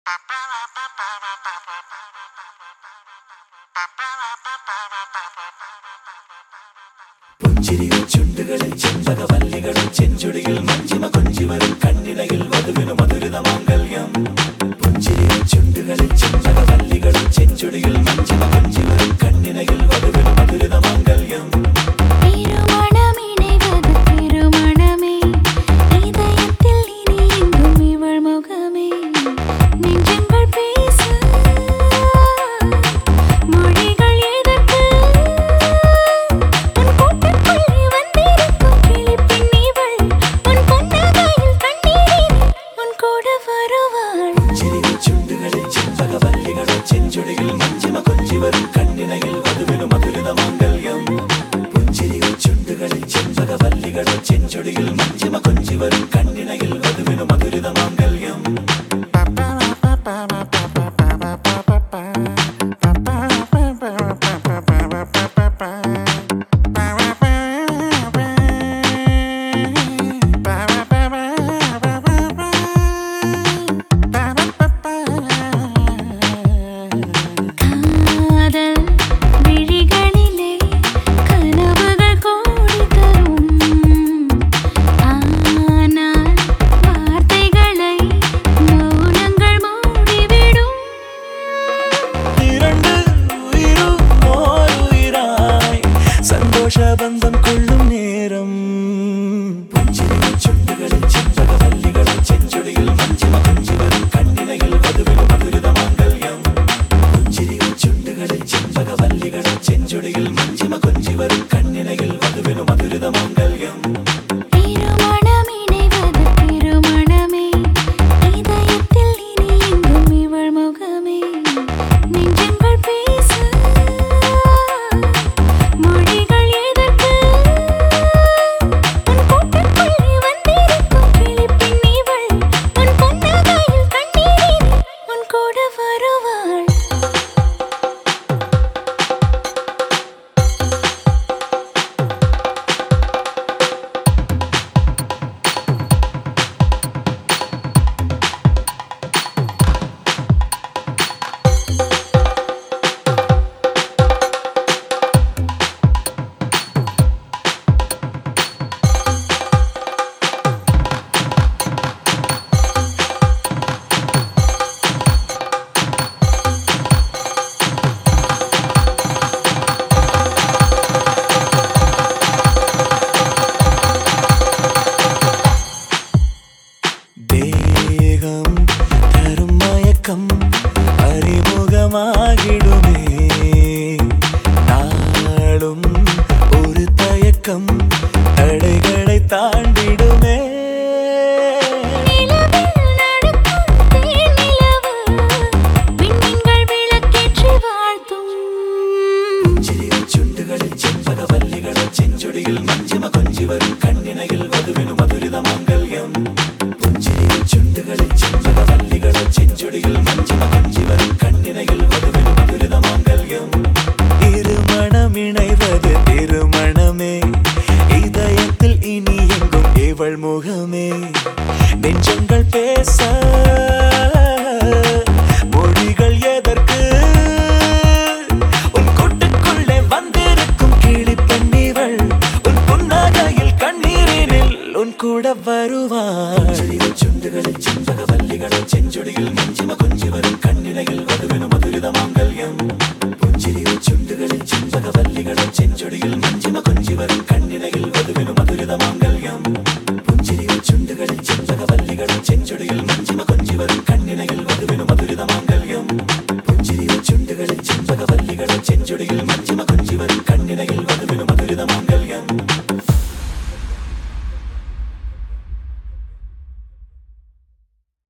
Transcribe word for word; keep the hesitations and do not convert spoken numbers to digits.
പുഞ്ചിരിയിൽ ചുണ്ടുകളിൽ ചെമ്പകവല്ലികളും ചെഞ്ചുടിയിൽ മഞ്ചിമ കൊഞ്ചിവരും കണ്ണിണയിൽ വധുവിനു മധുരിത മാംഗല്യം. പുഞ്ചിരിയിൽ ചുണ്ടുകളിൽ ചെമ്പകവല്ലികളും ചെഞ്ചുടിയിൽ മഞ്ചിമ കൊഞ്ചിവരും കണ്ണിണയിൽ വധുവിനു മധുരിത മാംഗല്യം. ചെഞ്ചുടിയിൽ മഞ്ചിമ കൊഞ്ചിവരും കണ്ണിണയിൽ വധുവിനു മധുരിത മാംഗല്യം. പുഞ്ചിരിയിൽ ചുണ്ടുകളിൽ ചെമ്പകവല്ലികളും ചെഞ്ചുടിയിൽ മഞ്ചിമ കൊഞ്ചിവരും കണ്ണിണയിൽ വധുവിനു മധുരിത മാംഗല്യം. சந்தோஷபந்தம் கொள்ளும் நேரம். புஞ்சிரியில் சுண்டுகளில் செம்பகவல்லிகளும் செஞ்சுடியில் மஞ்சிம கொஞ்சிவரும் கண்ணிணையில் வதுவினு மதுரித மாங்கல்யம். புஞ்சிரியில் சுண்டுகளில் செம்பகவல்லிகளும் செஞ்சுடியில் மஞ்சிம கொஞ்சிவரும் கண்ணிணையில் வதுவினு மதுரித மாங்கல்யம். தேகம் தரும் மயக்கம் அறிமுகமாகிடுமே, நாளும் ஒரு தயக்கம் தடைகளை தாண்டிடுமே. புஞ்சிரியில் சுண்டுகளில் செம்பகவல்லிகளும் செஞ்சுடியில் மஞ்சிம கொஞ்சிவரும் கண்ணிணையில் வதுவினு மதுரித மாங்கல்யம். புஞ்சிரியில் ചുണ്ടുകളിൽ ചെമ്പകവല്ലികളും ചെഞ്ചുടിയിൽ